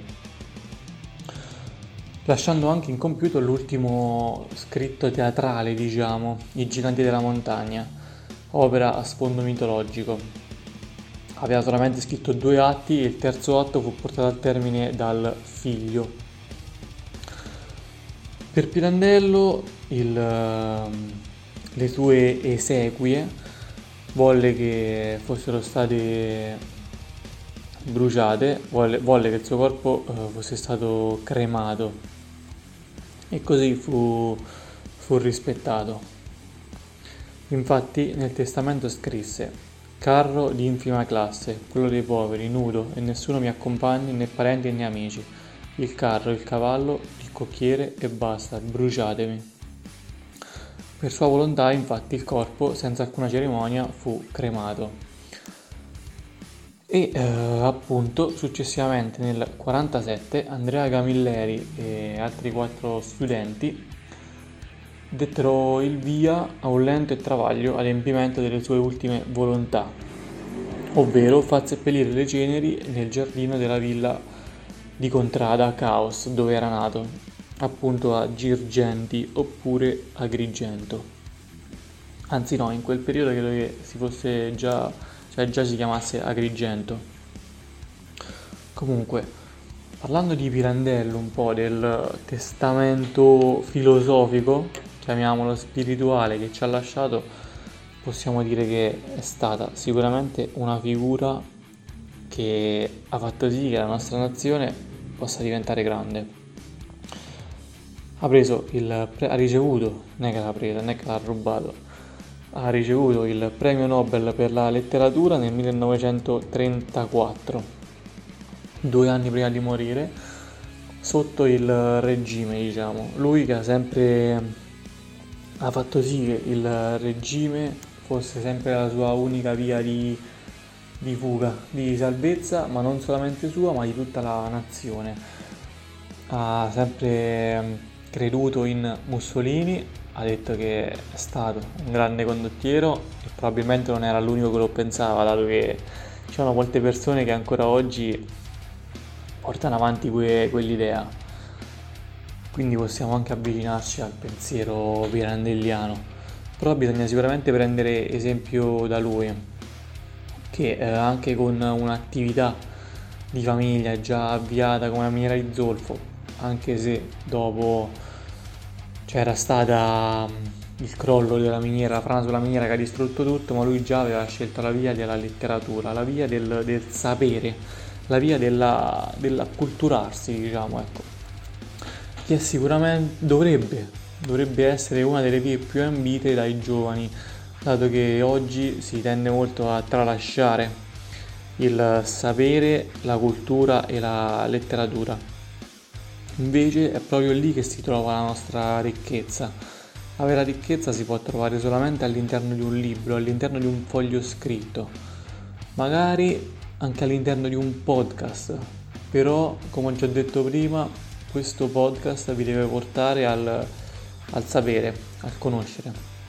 lasciando anche incompiuto l'ultimo scritto teatrale, diciamo, I giganti della montagna, opera a sfondo mitologico. Aveva solamente scritto 2 atti e il terzo atto fu portato al termine dal figlio. Per Pirandello le sue esequie volle che fossero state bruciate, volle che il suo corpo fosse stato cremato, e così fu rispettato. Infatti nel testamento scrisse: "Carro di infima classe, quello dei poveri, nudo, e nessuno mi accompagni, né parenti né amici. Il carro, il cavallo, il cocchiere e basta, bruciatemi". Per sua volontà, infatti, il corpo, senza alcuna cerimonia, fu cremato. E appunto, successivamente nel 1947, Andrea Camilleri e altri 4 studenti dettero il via a un lento e travaglio adempimento delle sue ultime volontà, ovvero far seppellire le ceneri nel giardino della villa di Contrada Caos, dove era nato, appunto a Girgenti oppure Agrigento. Anzi no, in quel periodo credo che già si chiamasse Agrigento. Comunque, parlando di Pirandello, un po' del testamento filosofico, chiamiamolo spirituale, che ci ha lasciato, possiamo dire che è stata sicuramente una figura che ha fatto sì che la nostra nazione possa diventare grande. Ha ricevuto, non è che l'ha preso, non è che l'ha rubato, ha ricevuto il premio Nobel per la letteratura nel 1934, 2 anni prima di morire, sotto il regime, diciamo. Lui che ha fatto sì che il regime fosse sempre la sua unica via di fuga, di salvezza, ma non solamente sua, ma di tutta la nazione. Ha sempre creduto in Mussolini, ha detto che è stato un grande condottiero e probabilmente non era l'unico che lo pensava, dato che ci sono molte persone che ancora oggi portano avanti quell'idea. Quindi possiamo anche avvicinarci al pensiero pirandelliano, però bisogna sicuramente prendere esempio da lui, che anche con un'attività di famiglia già avviata come la miniera di zolfo, anche se dopo c'era stata il crollo della miniera, la frana sulla miniera che ha distrutto tutto, ma lui già aveva scelto la via della letteratura, la via del sapere, la via dell'acculturarsi, diciamo, ecco, che sicuramente dovrebbe essere una delle vie più ambite dai giovani, dato che oggi si tende molto a tralasciare il sapere, la cultura e la letteratura. Invece è proprio lì che si trova la nostra ricchezza. La vera ricchezza si può trovare solamente all'interno di un libro, all'interno di un foglio scritto, magari anche all'interno di un podcast, però come ho già detto prima, questo podcast vi deve portare al sapere, al conoscere.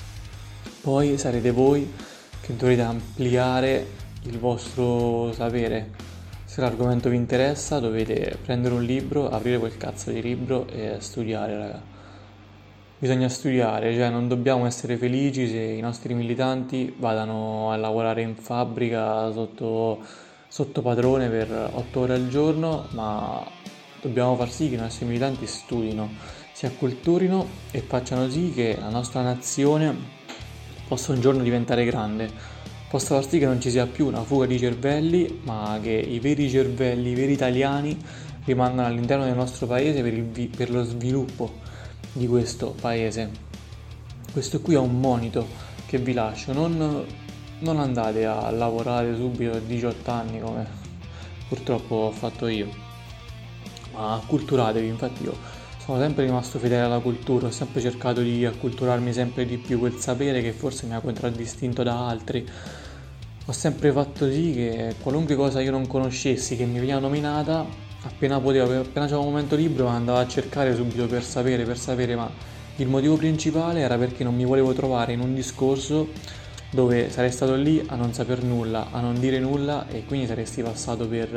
Poi sarete voi che dovrete ampliare il vostro sapere. Se l'argomento vi interessa, dovete prendere un libro, aprire quel cazzo di libro e studiare, raga. Bisogna studiare, cioè non dobbiamo essere felici se i nostri militanti vadano a lavorare in fabbrica sotto padrone per 8 ore al giorno, ma dobbiamo far sì che i nostri militanti studino, si acculturino e facciano sì che la nostra nazione possa un giorno diventare grande. Possa far sì che non ci sia più una fuga di cervelli, ma che i veri cervelli, i veri italiani rimangano all'interno del nostro paese per lo sviluppo di questo paese. Questo qui è un monito che vi lascio, non non andate a lavorare subito a 18 anni come purtroppo ho fatto io, ma acculturatevi. Infatti io sono sempre rimasto fedele alla cultura, ho sempre cercato di acculturarmi sempre di più, quel sapere che forse mi ha contraddistinto da altri. Ho sempre fatto sì che qualunque cosa io non conoscessi, che mi veniva nominata, appena potevo, appena c'era un momento libero andavo a cercare subito per sapere, ma il motivo principale era perché non mi volevo trovare in un discorso dove sarei stato lì a non saper nulla, a non dire nulla, e quindi saresti passato per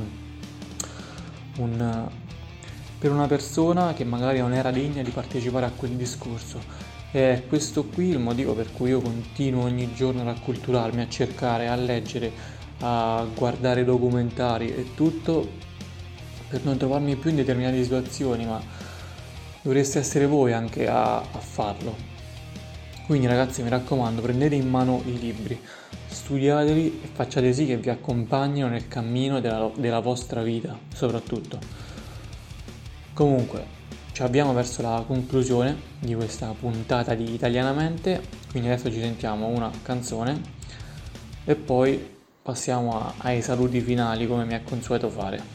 una persona che magari non era degna di partecipare a quel discorso. È questo qui il motivo per cui io continuo ogni giorno ad acculturarmi, a cercare, a leggere, a guardare documentari e tutto, per non trovarmi più in determinate situazioni, ma dovreste essere voi anche a farlo. Quindi ragazzi, mi raccomando, prendete in mano i libri, studiateli e facciate sì che vi accompagnino nel cammino della vostra vita, soprattutto. Comunque, ci avviamo verso la conclusione di questa puntata di Italianamente, quindi adesso ci sentiamo una canzone e poi passiamo ai saluti finali come mi è consueto fare.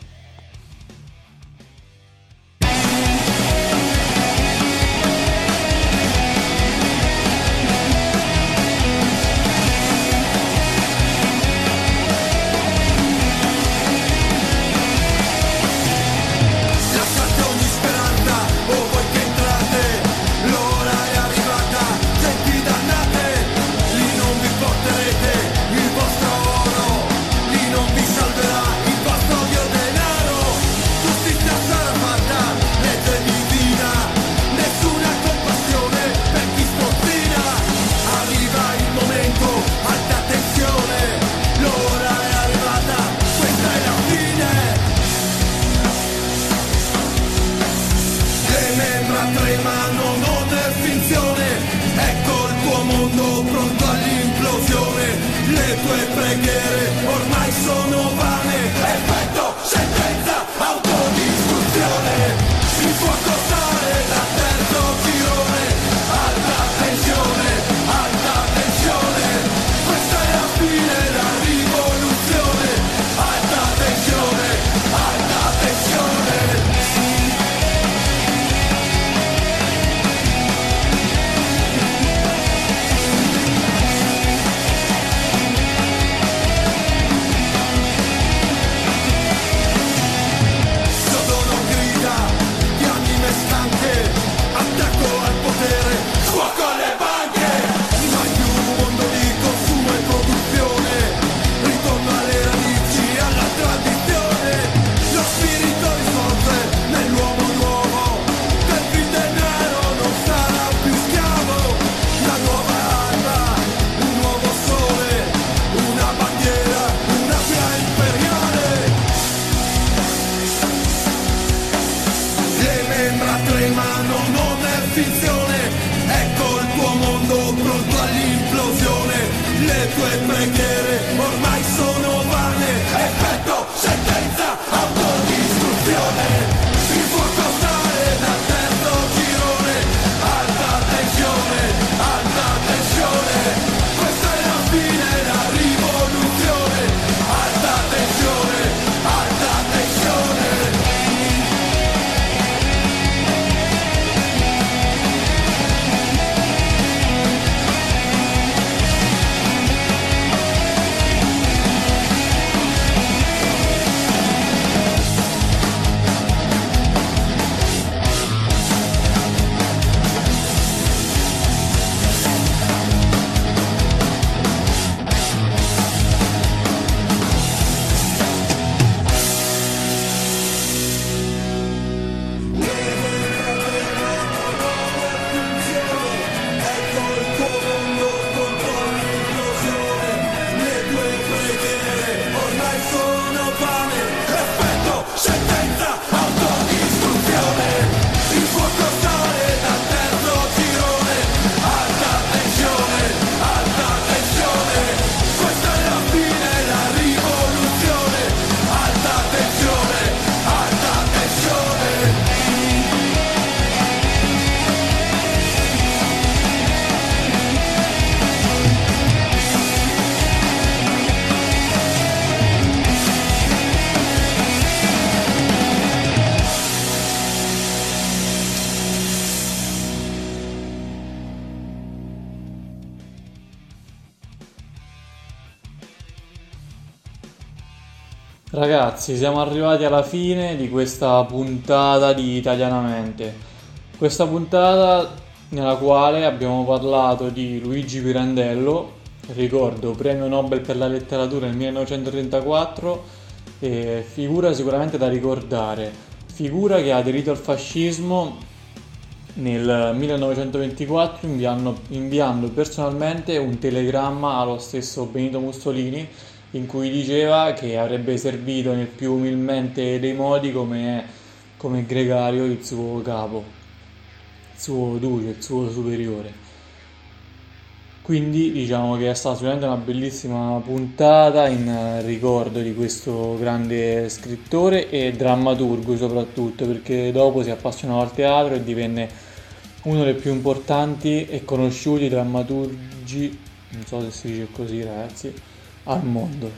Ragazzi, siamo arrivati alla fine di questa puntata di Italianamente. Questa puntata nella quale abbiamo parlato di Luigi Pirandello, ricordo premio Nobel per la letteratura nel 1934, figura sicuramente da ricordare, figura che ha aderito al fascismo nel 1924 inviando personalmente un telegramma allo stesso Benito Mussolini in cui diceva che avrebbe servito nel più umilmente dei modi come gregario il suo capo, il suo duce, il suo superiore. Quindi diciamo che è stata sicuramente una bellissima puntata in ricordo di questo grande scrittore e drammaturgo soprattutto, perché dopo si appassionò al teatro e divenne uno dei più importanti e conosciuti drammaturgi, non so se si dice così ragazzi, al mondo.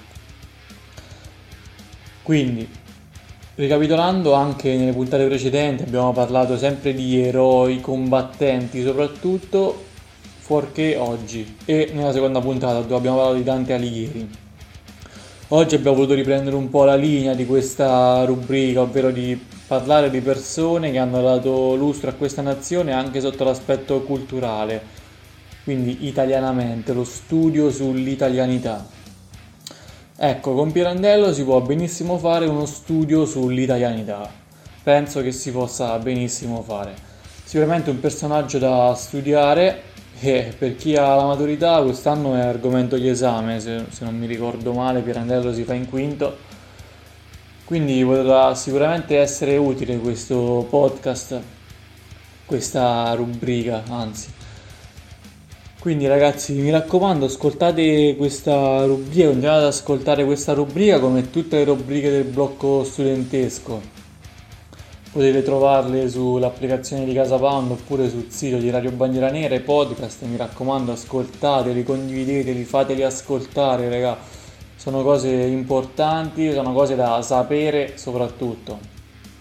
Quindi, ricapitolando, anche nelle puntate precedenti abbiamo parlato sempre di eroi, combattenti soprattutto, fuorché oggi, e nella seconda puntata dove abbiamo parlato di Dante Alighieri. Oggi abbiamo voluto riprendere un po' la linea di questa rubrica, ovvero di parlare di persone che hanno dato lustro a questa nazione anche sotto l'aspetto culturale, quindi italianamente, lo studio sull'italianità. Ecco, con Pirandello si può benissimo fare uno studio sull'italianità, penso che si possa benissimo fare. Sicuramente un personaggio da studiare e per chi ha la maturità quest'anno è argomento di esame, se non mi ricordo male Pirandello si fa in quinto, quindi potrà sicuramente essere utile questo podcast, questa rubrica anzi. Quindi ragazzi, mi raccomando, ascoltate questa rubrica, continuate ad ascoltare questa rubrica come tutte le rubriche del blocco studentesco. Potete trovarle sull'applicazione di Casa Pound oppure sul sito di Radio Bandiera Nera, i podcast, mi raccomando, ascoltateli, condivideteli, fateli ascoltare, raga. Sono cose importanti, sono cose da sapere soprattutto.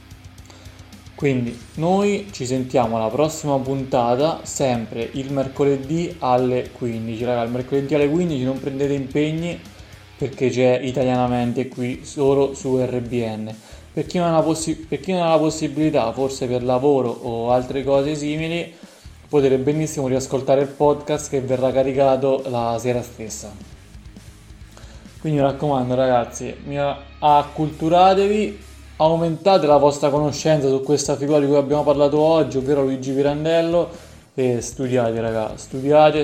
Quindi noi ci sentiamo alla prossima puntata, sempre il mercoledì alle 15, raga, il mercoledì alle 15 non prendete impegni perché c'è Italianamente qui solo su RBN. Per chi non ha la possibilità, forse per lavoro o altre cose simili, potete benissimo riascoltare il podcast che verrà caricato la sera stessa. Quindi mi raccomando ragazzi, acculturatevi, aumentate la vostra conoscenza su questa figura di cui abbiamo parlato oggi, ovvero Luigi Pirandello, e studiate raga, studiate.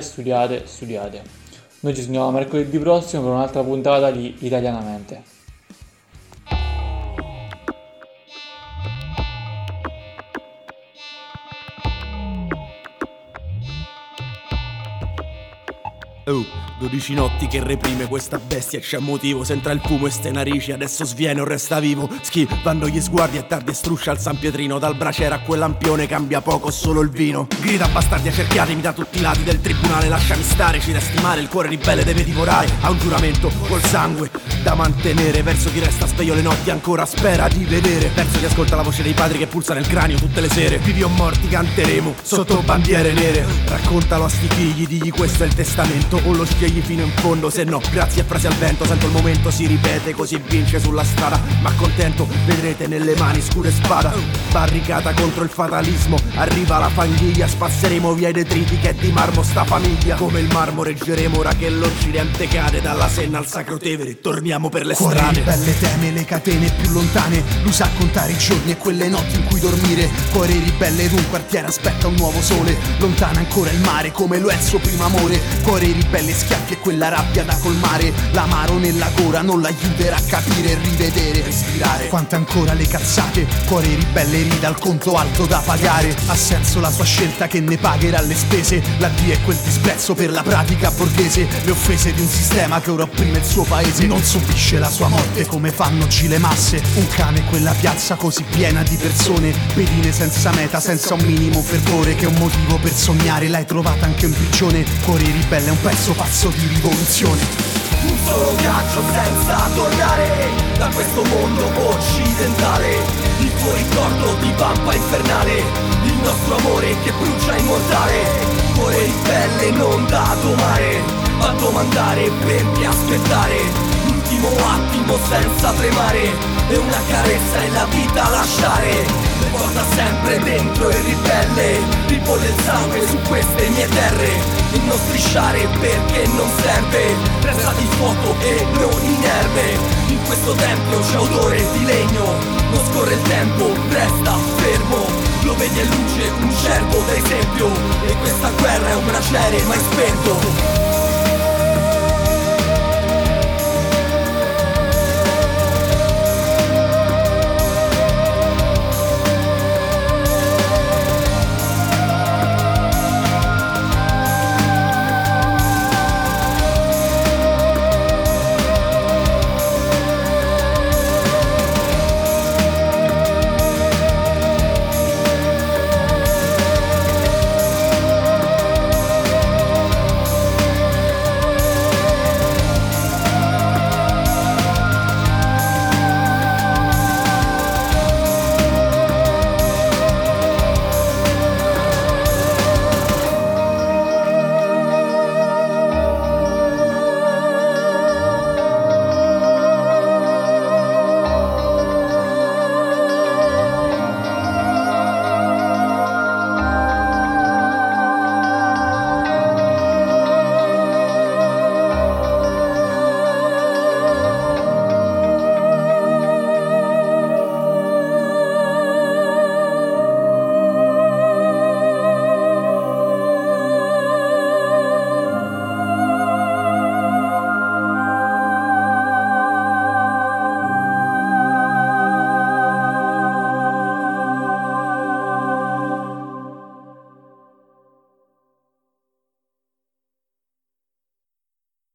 Noi ci sentiamo mercoledì prossimo per un'altra puntata di Italianamente. Oh, 12 notti che reprime questa bestia, c'è motivo, se entra il fumo e ste narici, adesso sviene o resta vivo. Schivando gli sguardi e tardi e struscia al San Pietrino, dal braciere a quel lampione cambia poco solo il vino. Grida bastardi accerchiatemi da tutti i lati del tribunale, lasciami stare, ci resti male, il cuore ribelle deve divorare. Ha un giuramento col sangue da mantenere, verso chi resta sveglio le notti ancora spera di vedere, verso chi ascolta la voce dei padri che pulsa nel cranio tutte le sere. Vivi o morti canteremo sotto bandiere nere, raccontalo a sti figli, digli questo è il testamento, o lo scegli fino in fondo, se no grazie a frasi al vento. Sento il momento si ripete, così vince sulla strada, ma contento vedrete nelle mani scure spada. Barricata contro il fatalismo, arriva la fanghiglia, spasseremo via i detriti che è di marmo sta famiglia. Come il marmo reggeremo ora che l'Occidente cade, dalla Senna al Sacro Tevere torniamo per le Cuore strade. ribelle teme le catene più lontane, lui sa contare i giorni e quelle notti in cui dormire. Cuore ribelle d'un quartiere aspetta un nuovo sole, lontana ancora il mare come lo è il suo primo amore. Cuore ribelle schiaffi e quella rabbia da colmare, l'amaro nella gola non l'aiuterà a capire e rivedere, respirare. Quante ancora le cazzate, cuore ribelle rida al conto alto da pagare. Ha senso la sua scelta che ne pagherà le spese, l'addio è quel disprezzo per la pratica borghese, le offese di un sistema che ora opprime il suo paese. Non subisce la sua morte come fanno oggi le masse, un cane quella piazza così piena di persone, pedine senza meta, senza un minimo fervore, che un motivo per sognare l'hai trovata anche in prigione. Cuore ribelle è un pezzo pazzo di rivoluzione. Un solo viaggio senza tornare da questo mondo occidentale, il tuo ricordo di vampa infernale, il nostro amore che brucia immortale. Cuore ribelle non da domare, a domandare, fermi aspettare. l'ultimo attimo senza tremare, e una carezza e la vita lasciare. Mi porta sempre dentro e ribelle, ribolle il sangue su queste mie terre. Il non strisciare perché non serve, resta di fuoco e non inerme. In questo tempio c'è odore di legno, non scorre il tempo, resta fermo. Lo vedi è luce, un cervo d'esempio, e questa guerra è un braciere mai spento.